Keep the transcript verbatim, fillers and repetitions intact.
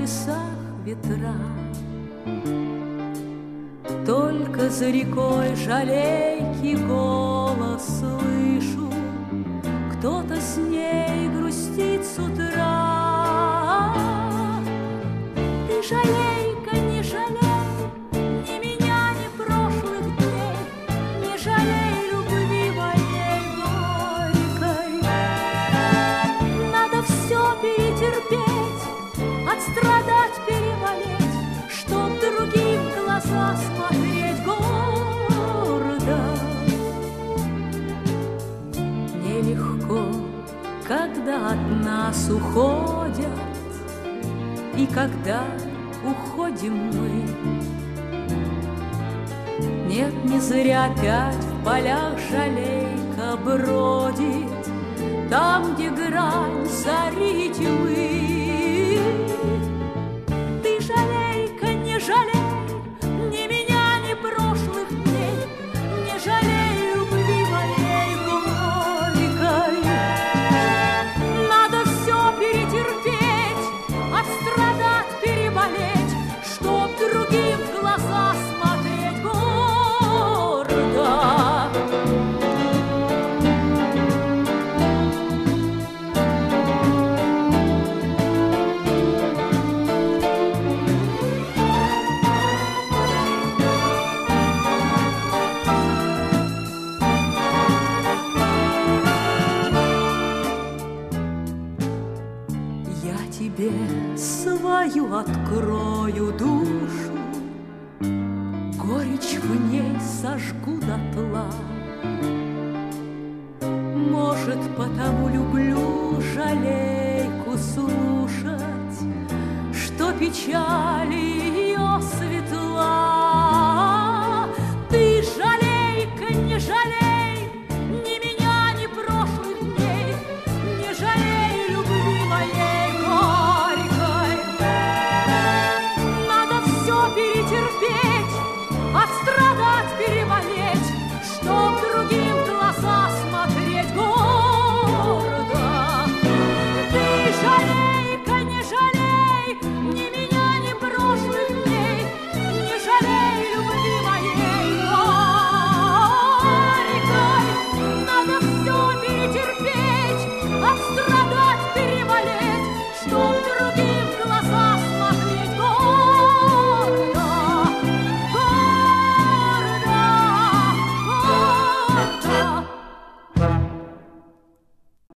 небесах ветра. Только за рекой жалейки голос слышу, кто-то с ней грустит с утра. Ты, жалейка, не жалей ни меня, ни прошлых дней, не жалей любви моей горькой. Надо все перетерпеть, отстрадать, переболеть, чтоб другим в глаза смотреть гордо. Нелегко, когда от нас уходят, и когда уходим мы. Нет, не зря опять в полях жалейка бродит, там, где грань зари и тьмы. Ты, жалейка, не жалей ни меня, ни прошлых дней, не жалей любви моей горькой. Надо все перетерпеть, отстрадать, переболеть, чтоб другим в глаза смотреть гордо. Я тебе свою открою душу, горечь в ней сожгу дотла. Может, потому люблю жалейку слушать, что печали